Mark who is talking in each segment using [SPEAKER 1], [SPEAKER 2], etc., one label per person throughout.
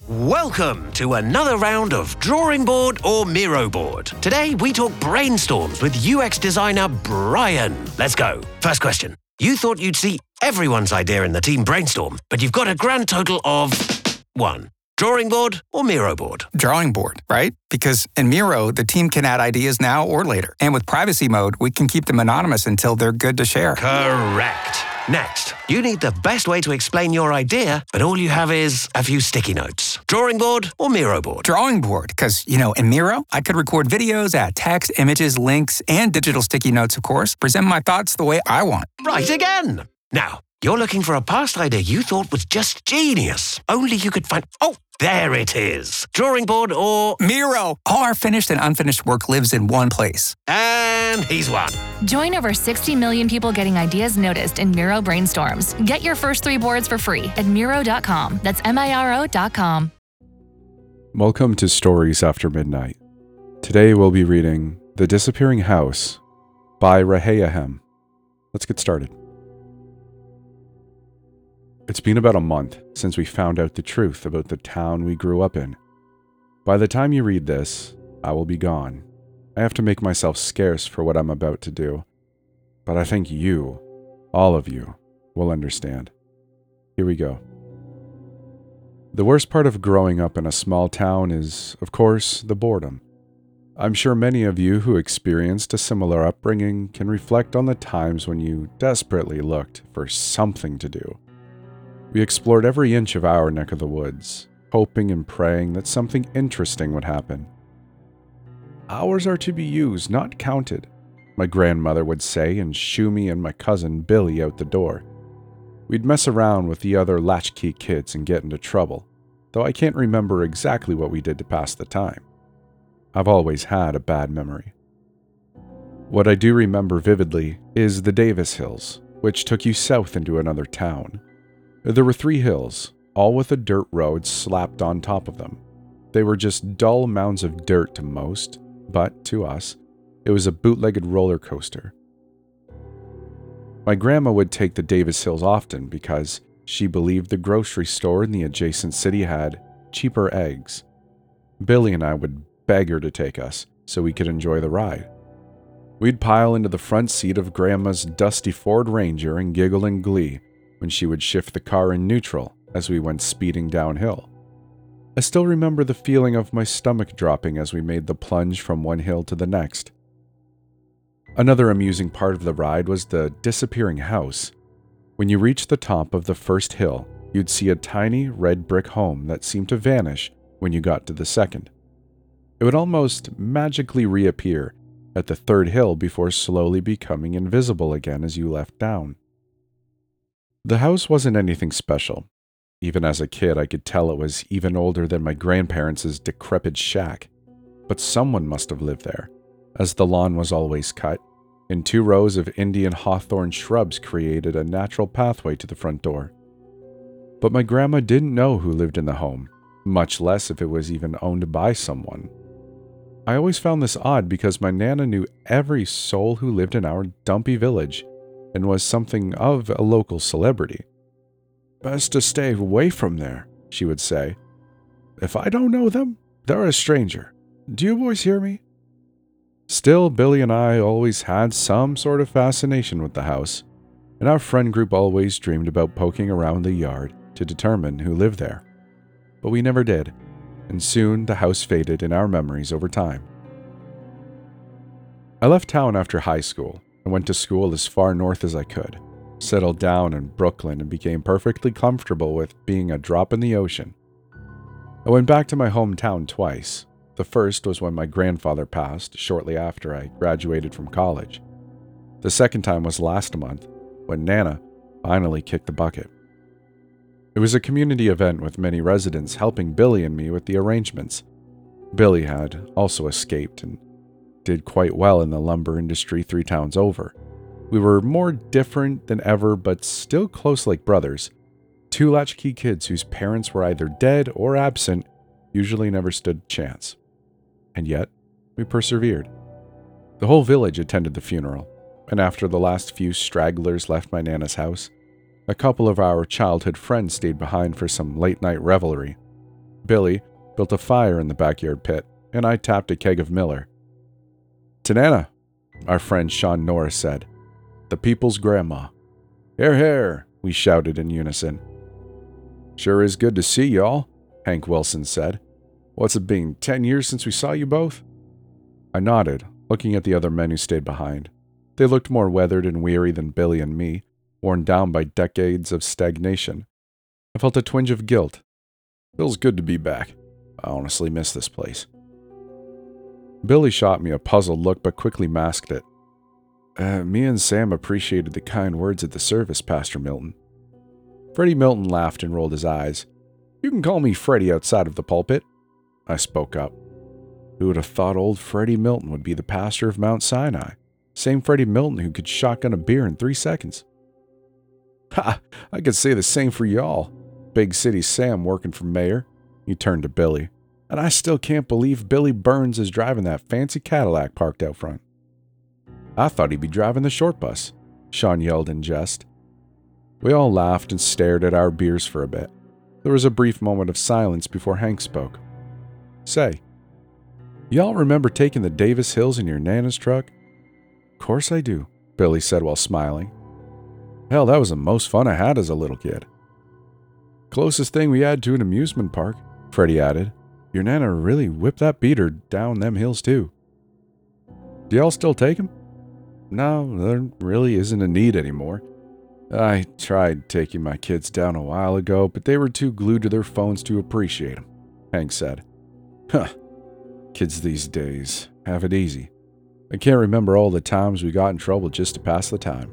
[SPEAKER 1] Welcome to another round of Drawing Board or Miro Board. Today we talk brainstorms with UX designer Brian. Let's go. First question. You thought you'd see everyone's idea in the team brainstorm, but you've got a grand total of 1. Drawing board or Miro board?
[SPEAKER 2] Drawing board, right? Because in Miro, the team can add ideas now or later. And with privacy mode, we can keep them anonymous until they're good to share.
[SPEAKER 1] Correct. Next, you need the best way to explain your idea, but all you have is a few sticky notes. Drawing board or Miro board?
[SPEAKER 2] Drawing board, because, in Miro, I could record videos, add text, images, links, and digital sticky notes, of course, present my thoughts the way I want.
[SPEAKER 1] Right again. Now, you're looking for a past idea you thought was just genius. Only you could find... Oh, there it is. Drawing board or...
[SPEAKER 2] Miro! All our finished and unfinished work lives in one place.
[SPEAKER 1] And he's won.
[SPEAKER 3] Join over 60 million people getting ideas noticed in Miro brainstorms. Get your first 3 boards for free at Miro.com. That's Miro.com.
[SPEAKER 4] Welcome to Stories After Midnight. Today we'll be reading The Disappearing House by Rahayahem. Let's get started. It's been about a month since we found out the truth about the town we grew up in. By the time you read this, I will be gone. I have to make myself scarce for what I'm about to do. But I think you, all of you, will understand. Here we go. The worst part of growing up in a small town is, of course, the boredom. I'm sure many of you who experienced a similar upbringing can reflect on the times when you desperately looked for something to do. We explored every inch of our neck of the woods, hoping and praying that something interesting would happen. Hours are to be used, not counted, my grandmother would say and shoo me and my cousin Billy out the door. We'd mess around with the other latchkey kids and get into trouble, though I can't remember exactly what we did to pass the time. I've always had a bad memory. What I do remember vividly is the Davis Hills, which took you south into another town. There were 3 hills, all with a dirt road slapped on top of them. They were just dull mounds of dirt to most, but to us, it was a bootlegged roller coaster. My grandma would take the Davis Hills often because she believed the grocery store in the adjacent city had cheaper eggs. Billy and I would beg her to take us so we could enjoy the ride. We'd pile into the front seat of Grandma's dusty Ford Ranger and giggle in glee when she would shift the car in neutral as we went speeding downhill. I still remember the feeling of my stomach dropping as we made the plunge from one hill to the next. Another amusing part of the ride was the disappearing house. When you reached the top of the first hill, you'd see a tiny red brick home that seemed to vanish when you got to the second. It would almost magically reappear at the third hill before slowly becoming invisible again as you left down. The house wasn't anything special. Even as a kid, I could tell it was even older than my grandparents' decrepit shack. But someone must have lived there, as the lawn was always cut, and 2 rows of Indian hawthorn shrubs created a natural pathway to the front door. But my grandma didn't know who lived in the home, much less if it was even owned by someone. I always found this odd because my Nana knew every soul who lived in our dumpy village, and was something of a local celebrity. "Best to stay away from there," she would say. "If I don't know them, they're a stranger. Do you boys hear me?" Still, Billy and I always had some sort of fascination with the house, and our friend group always dreamed about poking around the yard to determine who lived there. But we never did, and soon the house faded in our memories over time. I left town after high school and went to school as far north as I could, settled down in Brooklyn and became perfectly comfortable with being a drop in the ocean. I went back to my hometown twice. The first was when my grandfather passed shortly after I graduated from college. The second time was last month, when Nana finally kicked the bucket. It was a community event with many residents helping Billy and me with the arrangements. Billy had also escaped and did quite well in the lumber industry 3 towns over. We were more different than ever, but still close like brothers. 2 latchkey kids whose parents were either dead or absent usually never stood a chance. And yet, we persevered. The whole village attended the funeral, and after the last few stragglers left my Nana's house, a couple of our childhood friends stayed behind for some late-night revelry. Billy built a fire in the backyard pit, and I tapped a keg of Miller. "Tanana," our friend Sean Norris said. "The people's grandma." "Here, here," we shouted in unison. "Sure is good to see y'all," Hank Wilson said. "What's it been, 10 years since we saw you both?" I nodded, looking at the other men who stayed behind. They looked more weathered and weary than Billy and me, worn down by decades of stagnation. I felt a twinge of guilt. "Feels good to be back. I honestly miss this place." Billy shot me a puzzled look but quickly masked it. Me and Sam appreciated the kind words at the service, Pastor Milton." Freddie Milton laughed and rolled his eyes. "You can call me Freddie outside of the pulpit," I spoke up. Who would have thought old Freddie Milton would be the pastor of Mount Sinai? Same Freddie Milton who could shotgun a beer in 3 seconds. "Ha! I could say the same for y'all. Big City Sam working for mayor." He turned to Billy. "And I still can't believe Billy Burns is driving that fancy Cadillac parked out front." "I thought he'd be driving the short bus," Sean yelled in jest. We all laughed and stared at our beers for a bit. There was a brief moment of silence before Hank spoke. "Say, y'all remember taking the Davis Hills in your Nana's truck?" "Course I do," Billy said while smiling. "Hell, that was the most fun I had as a little kid." "Closest thing we had to an amusement park," Freddie added. "Your Nana really whipped that beater down them hills too." "Do y'all still take 'em?" "No, there really isn't a need anymore. I tried taking my kids down a while ago, but they were too glued to their phones to appreciate 'em," Hank said. "Huh. Kids these days have it easy. I can't remember all the times we got in trouble just to pass the time."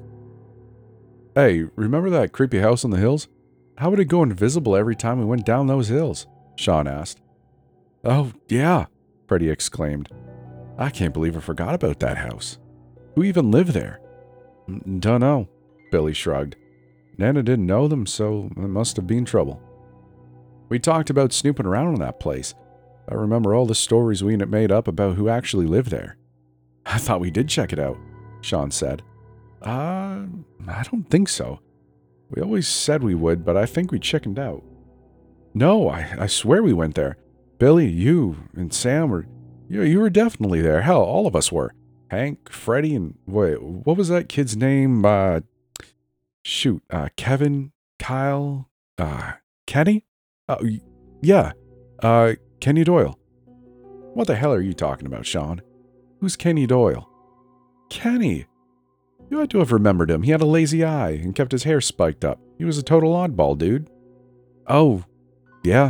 [SPEAKER 4] "Hey, remember that creepy house on the hills? How would it go invisible every time we went down those hills?" Sean asked. "Oh, yeah," Freddie exclaimed. "I can't believe I forgot about that house. Who even lived there?" "Dunno," Billy shrugged. "Nana didn't know them, so it must have been trouble." "We talked about snooping around in that place. I remember all the stories we made up about who actually lived there." "I thought we did check it out," Sean said. I don't think so. We always said we would, but I think we chickened out." "No, I swear we went there. Billy, you, and Sam were... You were definitely there. Hell, all of us were. Hank, Freddie, and... Wait, what was that kid's name? Kevin, Kyle, Kenny? Yeah, Kenny Doyle." "What the hell are you talking about, Sean? Who's Kenny Doyle?" "Kenny. You had to have remembered him. He had a lazy eye and kept his hair spiked up. He was a total oddball, dude." "Oh, yeah.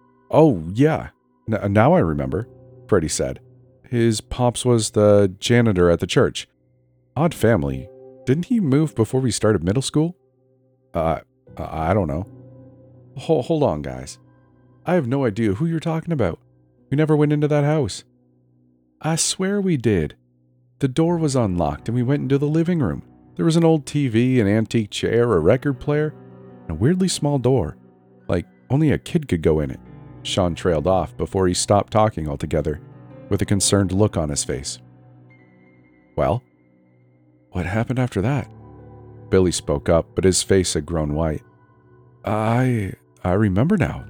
[SPEAKER 4] Now I remember," Freddie said. "His pops was the janitor at the church. Odd family. Didn't he move before we started middle school?" I don't know." Hold on, guys. I have no idea who you're talking about. We never went into that house." "I swear we did. The door was unlocked and we went into the living room. There was an old TV, an antique chair, a record player, and a weirdly small door. Like only a kid could go in it." Sean trailed off before he stopped talking altogether, with a concerned look on his face. "Well, what happened after that?" Billy spoke up, but his face had grown white. I remember now.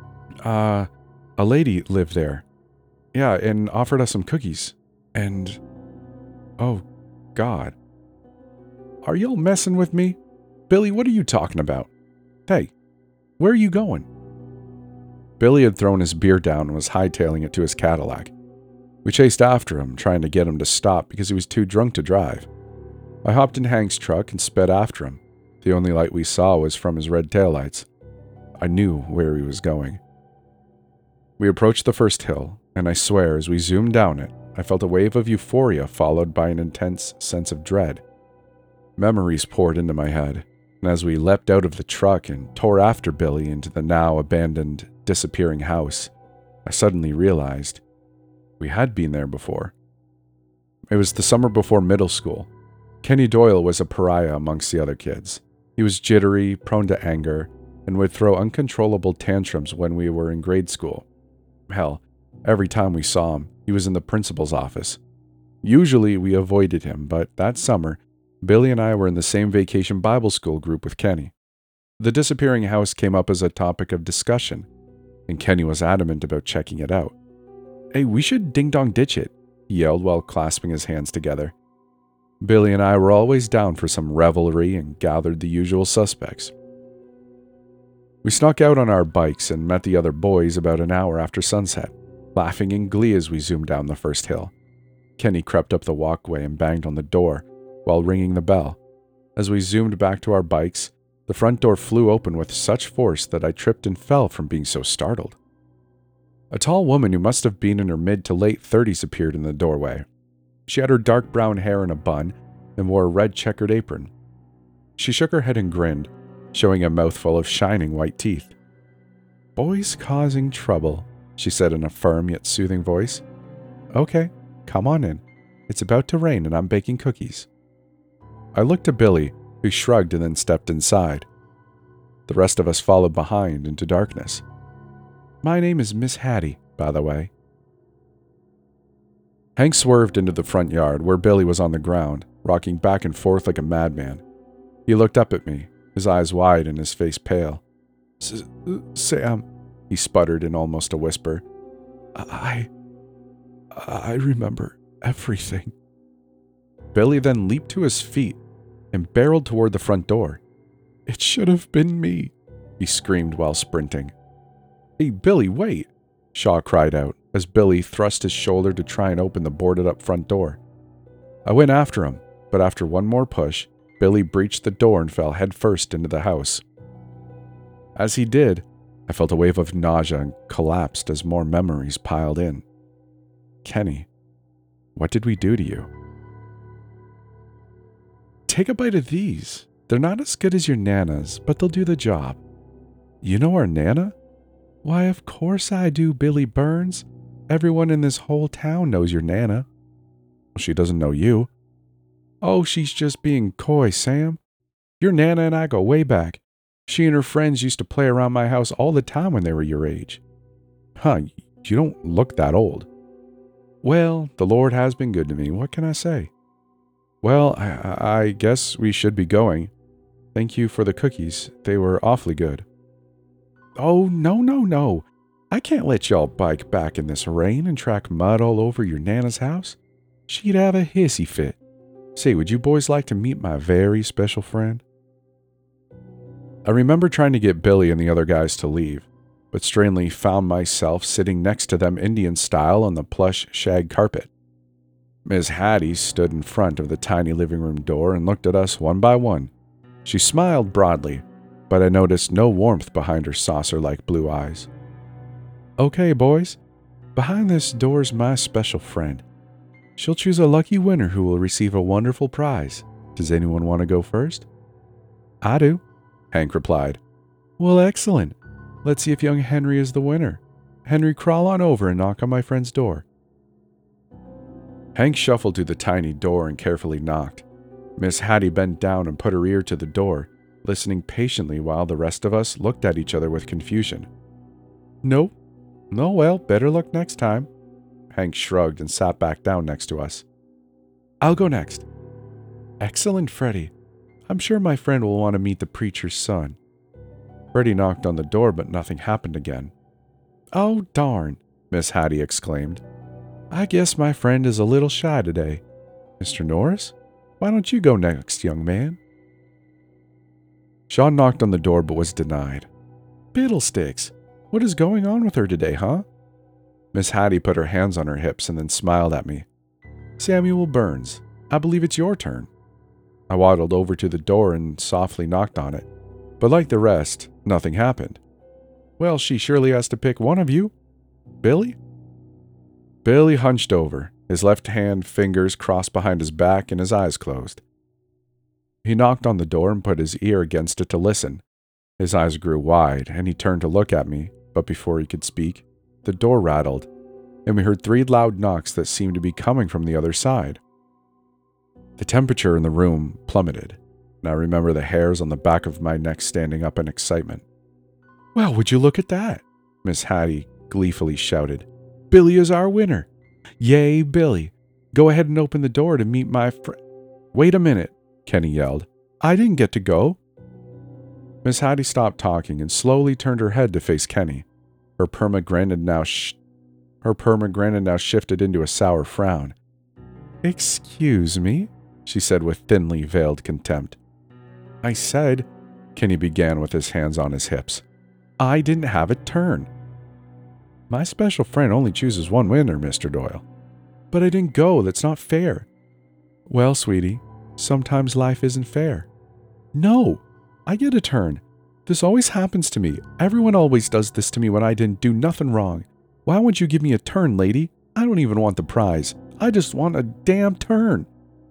[SPEAKER 4] A lady lived there. Yeah, and offered us some cookies. And... oh, God. Are y'all messing with me? Billy, what are you talking about? Hey, where are you going?" Billy had thrown his beer down and was hightailing it to his Cadillac. We chased after him, trying to get him to stop because he was too drunk to drive. I hopped in Hank's truck and sped after him. The only light we saw was from his red taillights. I knew where he was going. We approached the first hill, and I swear as we zoomed down it, I felt a wave of euphoria followed by an intense sense of dread. Memories poured into my head, and as we leapt out of the truck and tore after Billy into the now abandoned, disappearing house, I suddenly realized we had been there before. It was the summer before middle school. Kenny Doyle was a pariah amongst the other kids. He was jittery, prone to anger, and would throw uncontrollable tantrums when we were in grade school. Hell, every time we saw him, he was in the principal's office. Usually we avoided him, but that summer, Billy and I were in the same vacation Bible school group with Kenny. The disappearing house came up as a topic of discussion. and Kenny was adamant about checking it out. "Hey, we should ding-dong ditch it," he yelled while clasping his hands together. Billy and I were always down for some revelry and gathered the usual suspects. We snuck out on our bikes and met the other boys about an hour after sunset, laughing in glee as we zoomed down the first hill. Kenny crept up the walkway and banged on the door while ringing the bell. As we zoomed back to our bikes, the front door flew open with such force that I tripped and fell from being so startled. A tall woman who must have been in her mid to late 30s appeared in the doorway. She had her dark brown hair in a bun and wore a red checkered apron. She shook her head and grinned, showing a mouthful of shining white teeth. "Boys causing trouble," she said in a firm yet soothing voice. "Okay, come on in. It's about to rain and I'm baking cookies." I looked to Billy, who shrugged and then stepped inside. The rest of us followed behind into darkness. "My name is Miss Hattie, by the way." Hank swerved into the front yard where Billy was on the ground, rocking back and forth like a madman. He looked up at me, his eyes wide and his face pale. Sam, he sputtered in almost a whisper. I remember everything." Billy then leaped to his feet and barreled toward the front door. "It should have been me," he screamed while sprinting. "Hey, Billy, wait!" Shaw cried out as Billy thrust his shoulder to try and open the boarded-up front door. I went after him, but after one more push, Billy breached the door and fell headfirst into the house. As he did, I felt a wave of nausea and collapsed as more memories piled in. Kenny, what did we do to you? "Take a bite of these. They're not as good as your Nana's, but they'll do the job." "You know our Nana?" "Why, of course I do, Billy Burns. Everyone in this whole town knows your Nana." "She doesn't know you." "Oh, she's just being coy, Sam. Your Nana and I go way back. She and her friends used to play around my house all the time when they were your age." "Huh, you don't look that old." "Well, the Lord has been good to me. What can I say?" "Well, I guess we should be going. Thank you for the cookies. They were awfully good." "Oh, no. I can't let y'all bike back in this rain and track mud all over your Nana's house. She'd have a hissy fit. Say, would you boys like to meet my very special friend?" I remember trying to get Billy and the other guys to leave, but strangely found myself sitting next to them Indian style on the plush shag carpet. Miss Hattie stood in front of the tiny living room door and looked at us one by one. She smiled broadly, but I noticed no warmth behind her saucer-like blue eyes. "Okay, boys, behind this door's my special friend. She'll choose a lucky winner who will receive a wonderful prize. Does anyone want to go first?" "I do," Hank replied. "Well, excellent. Let's see if young Henry is the winner. Henry, crawl on over and knock on my friend's door." Hank shuffled to the tiny door and carefully knocked. Miss Hattie bent down and put her ear to the door, listening patiently while the rest of us looked at each other with confusion. "Nope. No, well, better luck next time." Hank shrugged and sat back down next to us. "I'll go next." "Excellent, Freddie. I'm sure my friend will want to meet the preacher's son." Freddie knocked on the door, but nothing happened again. "Oh, darn," Miss Hattie exclaimed. "I guess my friend is a little shy today. Mr. Norris, why don't you go next, young man?" Sean knocked on the door but was denied. "Fiddlesticks! What is going on with her today, huh?" Miss Hattie put her hands on her hips and then smiled at me. "Samuel Burns, I believe it's your turn." I waddled over to the door and softly knocked on it, but like the rest, nothing happened. "Well, she surely has to pick one of you. Billy?" Billy hunched over, his left hand fingers crossed behind his back and his eyes closed. He knocked on the door and put his ear against it to listen. His eyes grew wide, and he turned to look at me, but before he could speak, the door rattled, and we heard 3 loud knocks that seemed to be coming from the other side. The temperature in the room plummeted, and I remember the hairs on the back of my neck standing up in excitement. "Well, would you look at that?" Miss Hattie gleefully shouted. "Billy is our winner. Yay, Billy. Go ahead and open the door to meet my friend." "Wait a minute," Kenny yelled. "I didn't get to go." Miss Hattie stopped talking and slowly turned her head to face Kenny. Her pomegranate now shifted into a sour frown. "Excuse me?" she said with thinly veiled contempt. "I said," Kenny began with his hands on his hips, "I didn't have a turn." "My special friend only chooses one winner, Mr. Doyle." "But I didn't go. That's not fair." "Well, sweetie, sometimes life isn't fair." "No, I get a turn. This always happens to me. Everyone always does this to me when I didn't do nothing wrong. Why won't you give me a turn, lady? I don't even want the prize. I just want a damn turn."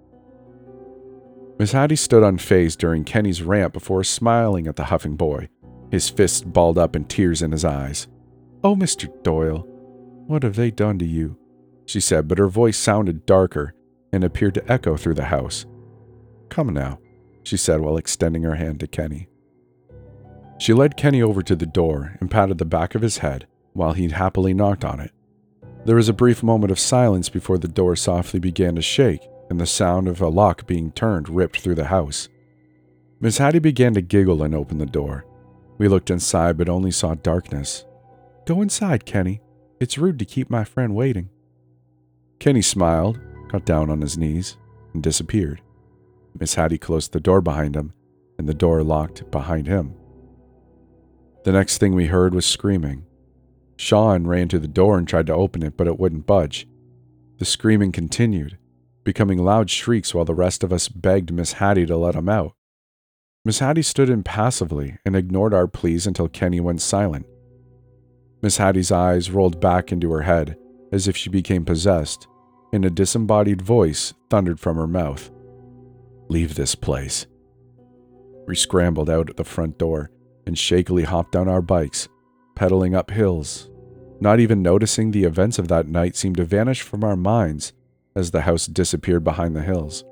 [SPEAKER 4] Miss Hattie stood unfazed during Kenny's rant before smiling at the huffing boy, his fists balled up and tears in his eyes. "Oh, Mr. Doyle, what have they done to you?" she said, but her voice sounded darker and appeared to echo through the house. "Come now," she said while extending her hand to Kenny. She led Kenny over to the door and patted the back of his head while he happily knocked on it. There was a brief moment of silence before the door softly began to shake and the sound of a lock being turned ripped through the house. Miss Hattie began to giggle and open the door. We looked inside but only saw darkness. "Go inside, Kenny. It's rude to keep my friend waiting." Kenny smiled, got down on his knees, and disappeared. Miss Hattie closed the door behind him, and the door locked behind him. The next thing we heard was screaming. Sean ran to the door and tried to open it, but it wouldn't budge. The screaming continued, becoming loud shrieks while the rest of us begged Miss Hattie to let him out. Miss Hattie stood impassively and ignored our pleas until Kenny went silent. Miss Hattie's eyes rolled back into her head as if she became possessed, and a disembodied voice thundered from her mouth. "Leave this place." We scrambled out at the front door and shakily hopped down our bikes, pedaling up hills. Not even noticing the events of that night seemed to vanish from our minds as the house disappeared behind the hills.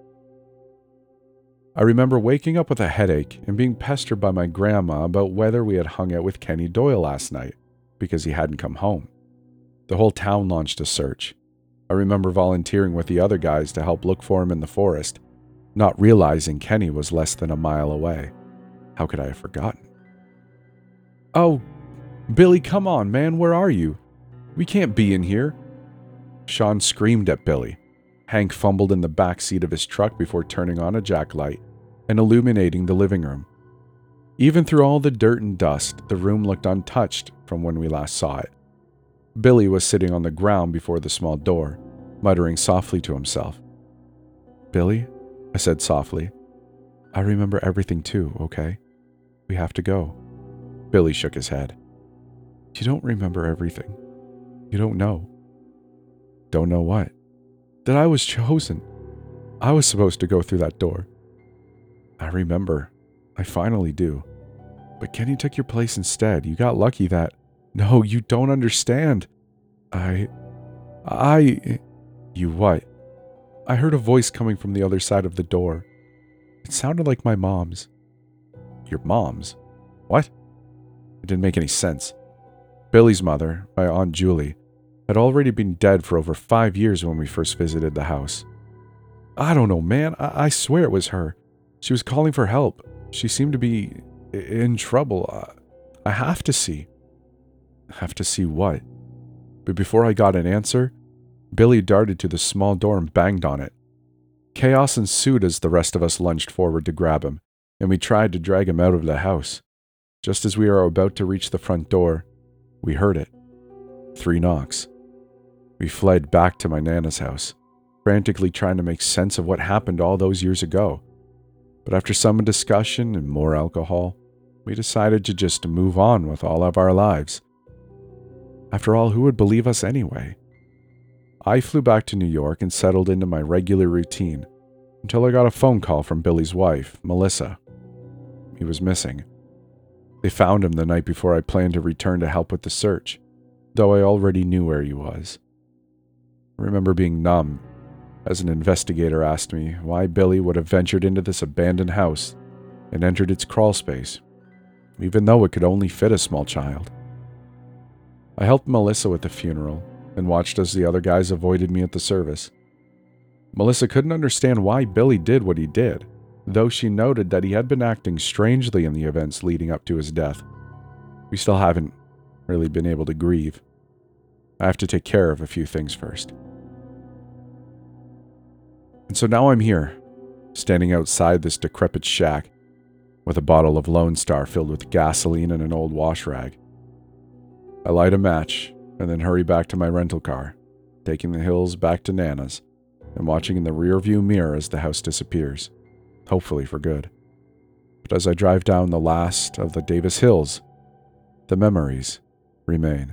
[SPEAKER 4] I remember waking up with a headache and being pestered by my grandma about whether we had hung out with Kenny Doyle last night because he hadn't come home. The whole town launched a search. I remember volunteering with the other guys to help look for him in the forest, not realizing Kenny was less than a mile away. How could I have forgotten? "Oh, Billy, come on, man, where are you? We can't be in here." Sean screamed at Billy. Hank fumbled in the back seat of his truck before turning on a jacklight and illuminating the living room. Even through all the dirt and dust, the room looked untouched from when we last saw it. Billy was sitting on the ground before the small door, muttering softly to himself. "Billy," I said softly, "I remember everything too, okay? We have to go." Billy shook his head. "You don't remember everything. You don't know." "Don't know what?" "That I was chosen. I was supposed to go through that door." "I remember. I finally do. But Kenny took your place instead. You got lucky that..." "No, you don't understand. You what?" "I heard a voice coming from the other side of the door. It sounded like my mom's." "Your mom's? What?" It didn't make any sense. Billy's mother, my Aunt Julie, had already been dead for over 5 years when we first visited the house. "I don't know, man. I swear it was her. She was calling for help. She seemed to be in trouble. I have to see." "Have to see what?" But before I got an answer, Billy darted to the small door and banged on it. Chaos ensued as the rest of us lunged forward to grab him, and we tried to drag him out of the house. Just as we were about to reach the front door, we heard it. 3 knocks. We fled back to my Nana's house, frantically trying to make sense of what happened all those years ago. But after some discussion and more alcohol, we decided to just move on with all of our lives. After all, who would believe us anyway? I flew back to New York and settled into my regular routine until I got a phone call from Billy's wife, Melissa. He was missing. They found him the night before I planned to return to help with the search, though I already knew where he was. I remember being numb as an investigator asked me why Billy would have ventured into this abandoned house and entered its crawl space, even though it could only fit a small child. I helped Melissa with the funeral and watched as the other guys avoided me at the service. Melissa couldn't understand why Billy did what he did, though she noted that he had been acting strangely in the events leading up to his death. We still haven't really been able to grieve. I have to take care of a few things first. And so now I'm here, standing outside this decrepit shack, with a bottle of Lone Star filled with gasoline and an old wash rag. I light a match, and then hurry back to my rental car, taking the hills back to Nana's, and watching in the rearview mirror as the house disappears, hopefully for good. But as I drive down the last of the Davis Hills, the memories remain.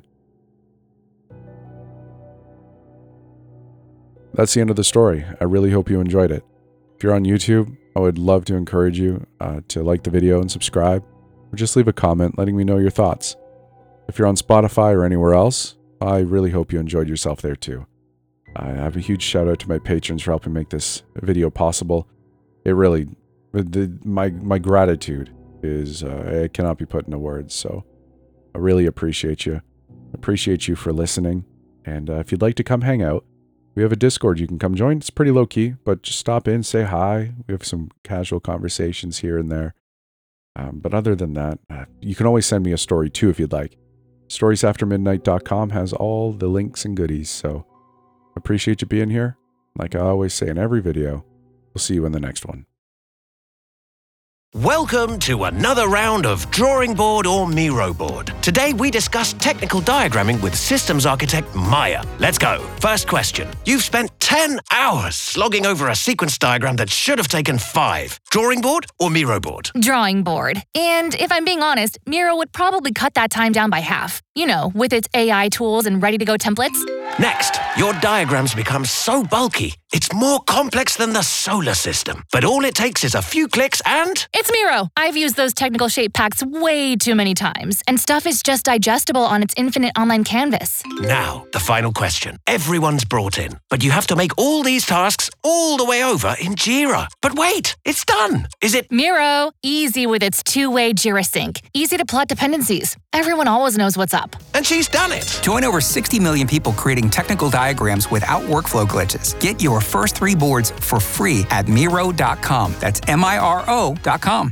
[SPEAKER 4] That's the end of the story. I really hope you enjoyed it. If you're on YouTube, I would love to encourage you to like the video and subscribe, or just leave a comment letting me know your thoughts. If you're on Spotify or anywhere else, I really hope you enjoyed yourself there too. I have a huge shout out to my patrons for helping make this video possible. It really, my gratitude is, it cannot be put into words, so I really appreciate you. Appreciate you for listening, and if you'd like to come hang out, we have a Discord you can come join. It's pretty low-key, but just stop in, say hi. We have some casual conversations here and there. But other than that, you can always send me a story too if you'd like. storiesaftermidnight.com has all the links and goodies, so appreciate you being here. Like I always say in every video, we'll see you in the next one.
[SPEAKER 1] Welcome to another round of Drawing Board or Miro Board. Today we discuss technical diagramming with systems architect Maya. Let's go. First question. You've spent 10 hours slogging over a sequence diagram that should have taken 5. Drawing board or Miro board?
[SPEAKER 3] Drawing board. And if I'm being honest, Miro would probably cut that time down by half. You know, with its AI tools and ready-to-go templates.
[SPEAKER 1] Next, your diagrams become so bulky, it's more complex than the solar system. But all it takes is a few clicks and...
[SPEAKER 3] It's Miro! I've used those technical shape packs way too many times, and stuff is just digestible on its infinite online canvas.
[SPEAKER 1] Now, the final question. Everyone's brought in, but you have to make all these tasks all the way over in Jira. But wait, it's done! Is it...
[SPEAKER 3] Miro! Easy with its two-way Jira sync. Easy to plot dependencies. Everyone always knows what's up.
[SPEAKER 1] And she's done it!
[SPEAKER 2] Join over 60 million people creating technical diagrams without workflow glitches. Get your first 3 boards for free at Miro.com. That's Miro.com.